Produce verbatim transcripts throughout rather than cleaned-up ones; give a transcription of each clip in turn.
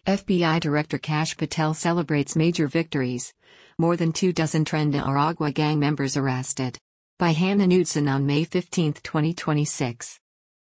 F B I Director Kash Patel celebrates major victories. More than two dozen Tren de Aragua gang members arrested. By Hannah Knudsen on May fifteenth, twenty twenty-six.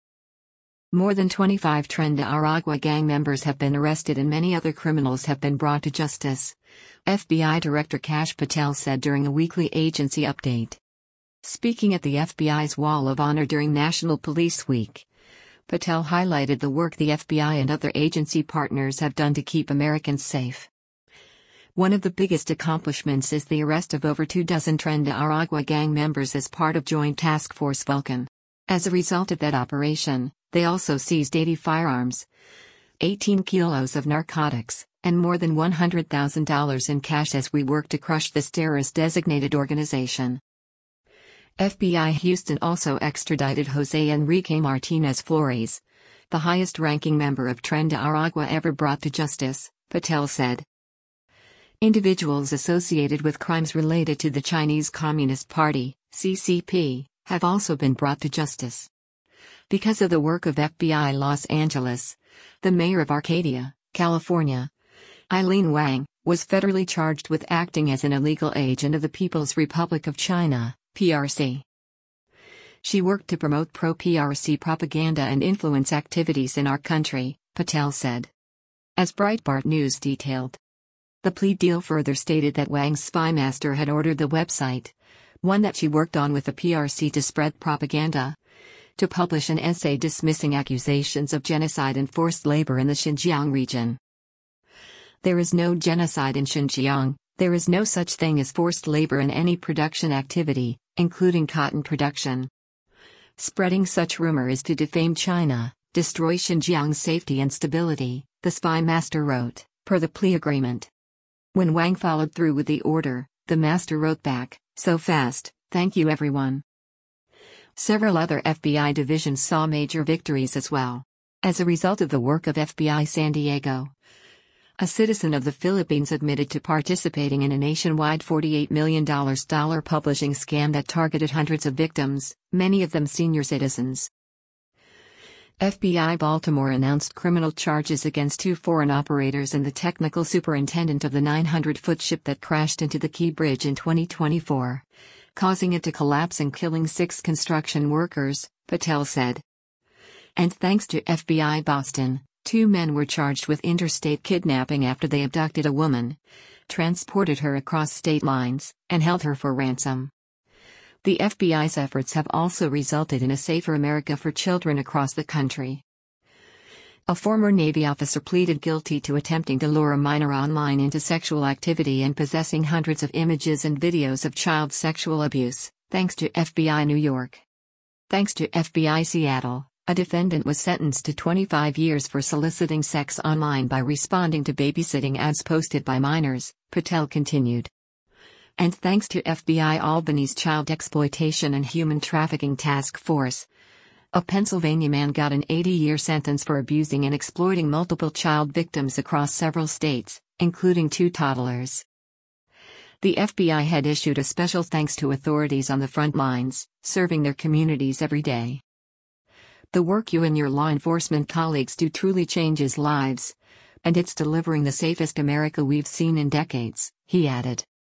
More than twenty-five Tren de Aragua gang members have been arrested and many other criminals have been brought to justice, F B I Director Kash Patel said during a weekly agency update. Speaking at the F B I's Wall of Honor during National Police Week, Patel highlighted the work the F B I and other agency partners have done to keep Americans safe. One of the biggest accomplishments is the arrest of over two dozen Tren de Aragua gang members as part of Joint Task Force Vulcan. As a result of that operation, they also seized eighty firearms, eighteen kilos of narcotics, and more than one hundred thousand dollars in cash as we work to crush this terrorist-designated organization. F B I Houston also extradited Jose Enrique Martinez Flores, the highest-ranking member of Tren de Aragua ever brought to justice, Patel said. Individuals associated with crimes related to the Chinese Communist Party, C C P, have also been brought to justice. Because of the work of F B I Los Angeles, the mayor of Arcadia, California, Eileen Wang, was federally charged with acting as an illegal agent of the People's Republic of China, P R C. She worked to promote pro-P R C propaganda and influence activities in our country, Patel said. As Breitbart News detailed. The plea deal further stated that Wang's spymaster had ordered the website, one that she worked on with the P R C to spread propaganda, to publish an essay dismissing accusations of genocide and forced labor in the Xinjiang region. There is no genocide in Xinjiang, there is no such thing as forced labor in any production activity, including cotton production. Spreading such rumor is to defame China, destroy Xinjiang's safety and stability, the spymaster wrote, per the plea agreement. When Wang followed through with the order, the master wrote back, "So fast, thank you everyone." Several other F B I divisions saw major victories as well. As a result of the work of F B I San Diego, a citizen of the Philippines admitted to participating in a nationwide forty-eight million dollars publishing scam that targeted hundreds of victims, many of them senior citizens. F B I Baltimore announced criminal charges against two foreign operators and the technical superintendent of the nine hundred foot ship that crashed into the Key Bridge in twenty twenty-four, causing it to collapse and killing six construction workers, Patel said. And thanks to F B I Boston, two men were charged with interstate kidnapping after they abducted a woman, transported her across state lines, and held her for ransom. The F B I's efforts have also resulted in a safer America for children across the country. A former Navy officer pleaded guilty to attempting to lure a minor online into sexual activity and possessing hundreds of images and videos of child sexual abuse, thanks to F B I New York. Thanks to F B I Seattle, a defendant was sentenced to twenty-five years for soliciting sex online by responding to babysitting ads posted by minors, Patel continued. And thanks to F B I Albany's Child Exploitation and Human Trafficking Task Force, a Pennsylvania man got an eighty-year sentence for abusing and exploiting multiple child victims across several states, including two toddlers. The F B I had issued a special thanks to authorities on the front lines, serving their communities every day. The work you and your law enforcement colleagues do truly changes lives, and it's delivering the safest America we've seen in decades, he added.